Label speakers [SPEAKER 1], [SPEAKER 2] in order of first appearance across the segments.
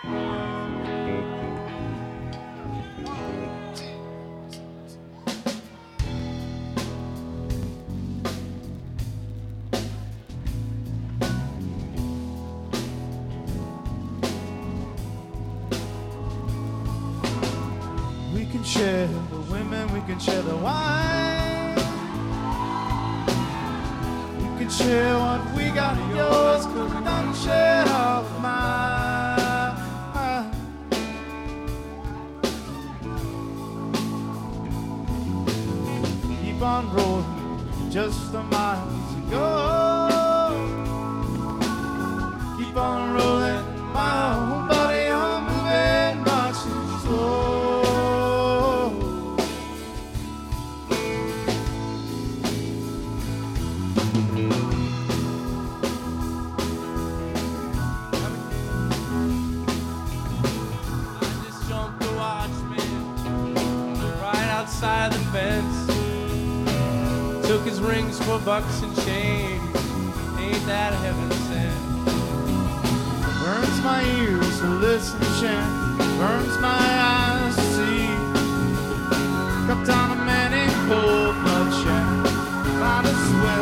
[SPEAKER 1] We can share the women, we can share the wine. We can share what we got of yours, 'cause we don't share all of mine. Keep on rolling, just a mile to go. Keep on rolling, my whole body on moving, marching slow.
[SPEAKER 2] Outside the fence, took his rings for bucks and chains. Ain't that heaven sent?
[SPEAKER 1] Burns my ears to listen to chant, burns my eyes to see. Cut down a man in cold bloodshed, might as well.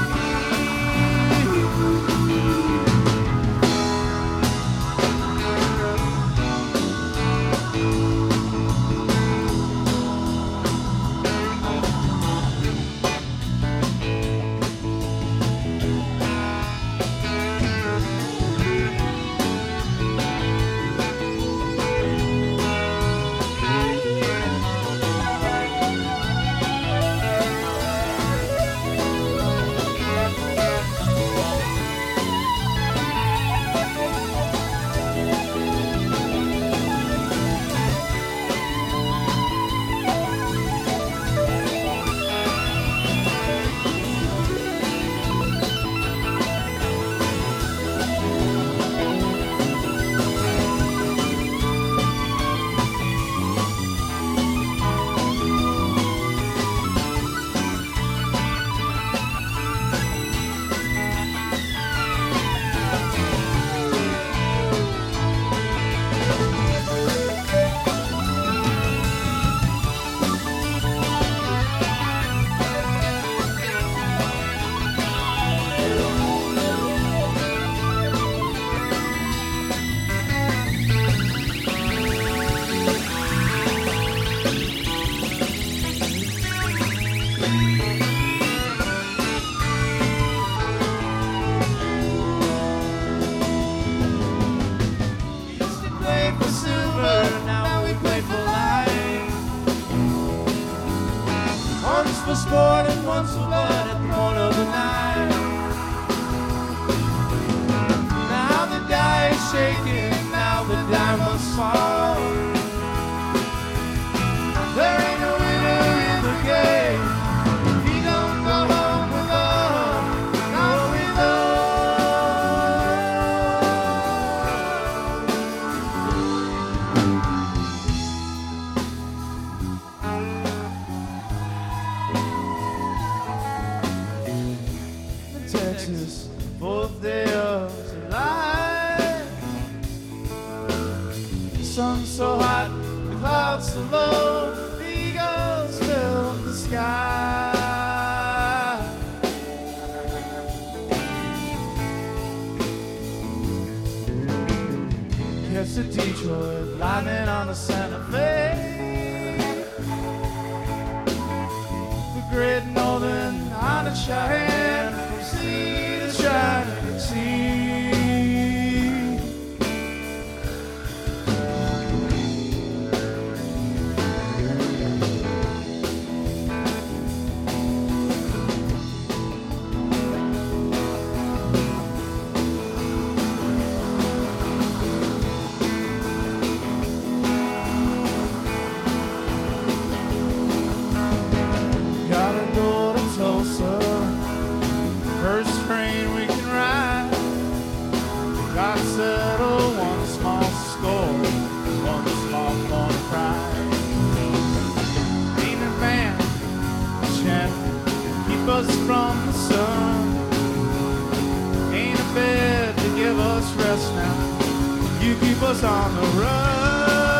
[SPEAKER 1] For sport and once for blood at the corner of the night. Now the die is shaking, now the die must fall. There ain't no winner in the game if he don't go home with all, not with Texas, fourth day of July. The sun's so hot, the clouds so low, the eagles fill the sky. Catch the Detroit Lightning on the Santa Fe. The Great Northern on the Cheyenne, from sea to shining sea. Gotta go to Tulsa, first train we can ride. you keep us on the run.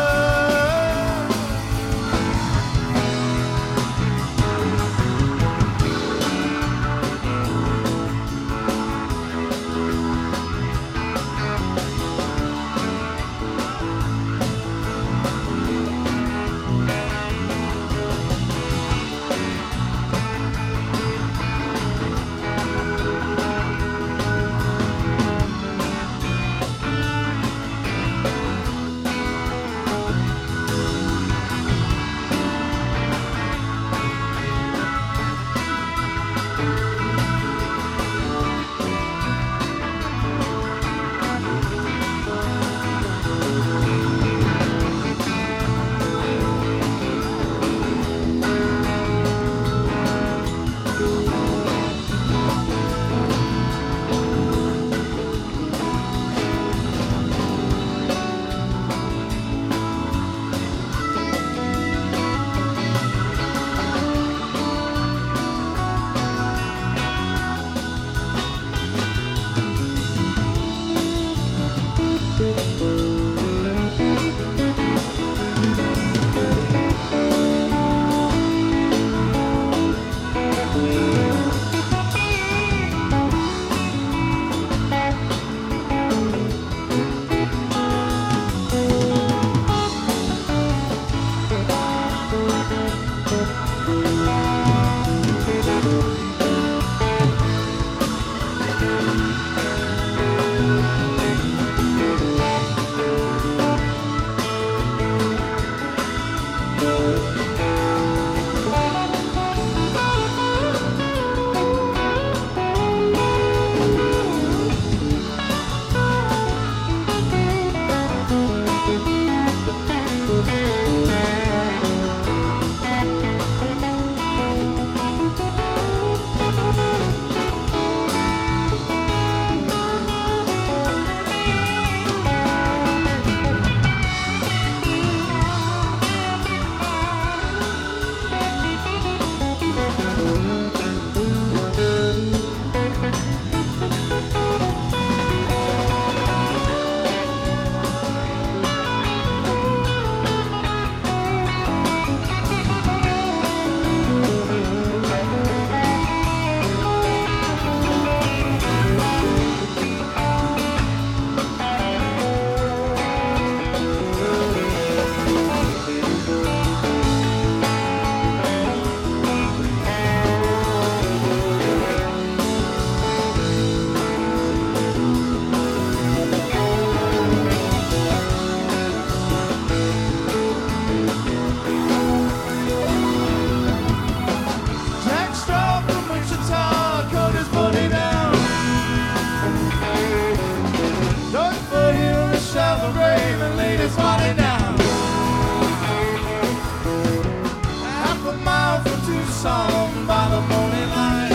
[SPEAKER 2] song by the morning light.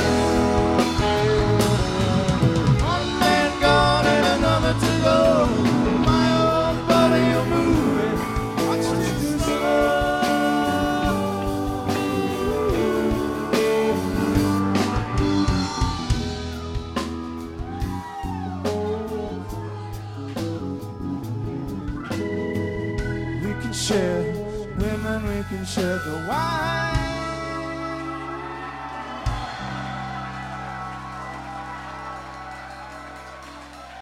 [SPEAKER 2] One man gone and another to go. My old buddy, you're moving much too slow.
[SPEAKER 1] We can share women, we can share the wine.